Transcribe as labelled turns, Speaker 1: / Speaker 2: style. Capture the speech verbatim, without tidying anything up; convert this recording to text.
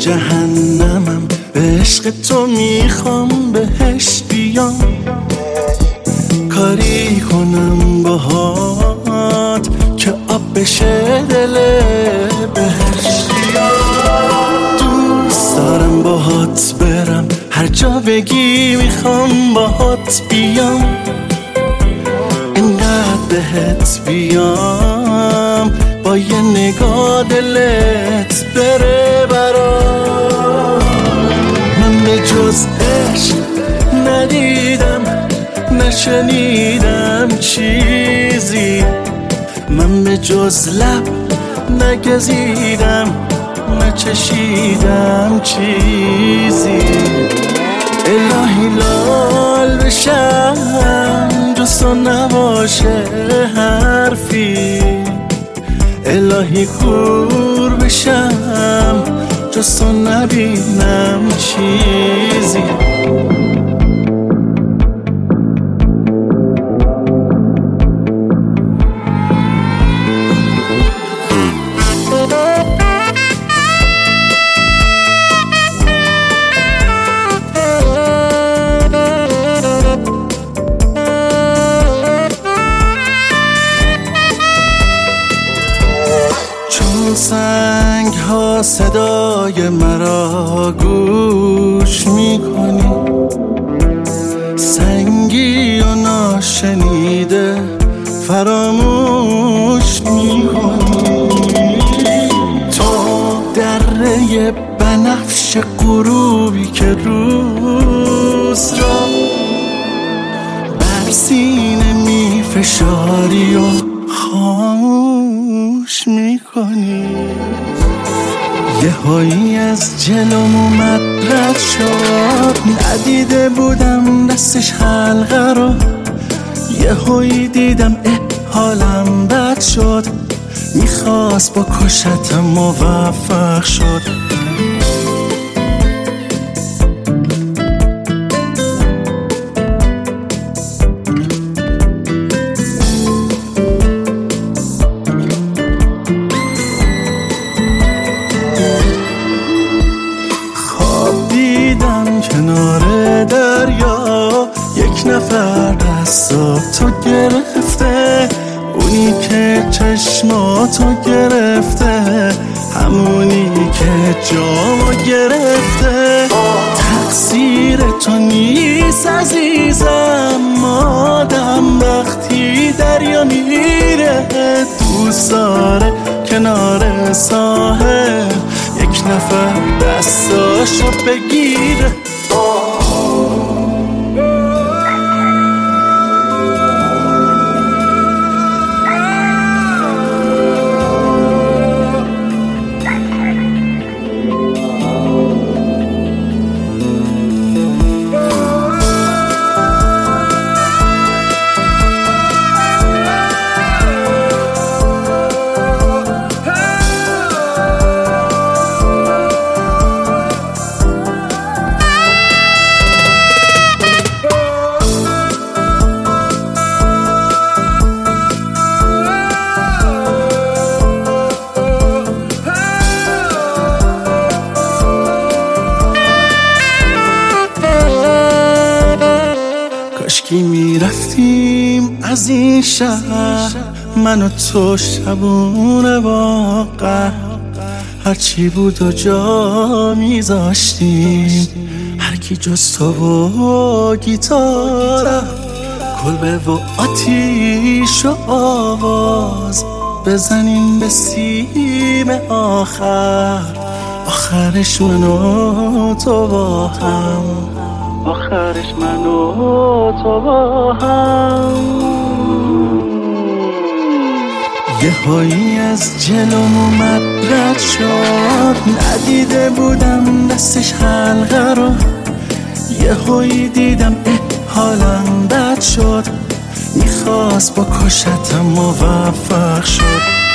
Speaker 1: جهنمم، به عشق تو میخوام بهش بیام، کاری کنم باهات که آب بشه دل بهش. دوست دارم باهات برم هر جا بگی، میخوام باهات بیام، اینقدر بهت بیام با یه نگاه دلت بره برام. من به جز عشق ندیدم نشنیدم چیزی، من به جز لب نگزیدم نچشیدم چیزی. الهی لال بشم جز تو نباشه حرفی، الهی کور بشم جز تو نبینم چیزی. سنگ ها صدای مرا گوش میکنی، سنگی و ناشنیده فراموش میکنی. تو دره بنفش غروبی که روز را بر سینه میفشاری و خاموش میکنی. یه هایی از جلوم اومد رد شد، ندیده بودم دستش حلقه رو، یه هایی دیدم اه حالم بد شد، میخواست با کشتم موفق شد. کنار دریا یک نفر دستاتو گرفته، اونی که چشماتو گرفته، همونی که جامو گرفته. تقصیر تو نیست عزیزم، آدم وقتی دریا میره دوست داره کنار ساحل یک نفر دستاشو بگیره. کاشکی میرفتیم از این شهر، من و تو شبونه واقع، هرچی بود و جا میذاشتیم، هرکی جز تو و گیتاره، کلبه و آتیش و آواز بزنیم به سیم آخر، آخرش من و تو با هم، آخرش من و تو با هم. یه هایی از جلوم اومد رد شد، ندیده بودم دستش حلقه رو، یه هایی دیدم اه حالم بد شد، میخواست با کشتم موفق شد.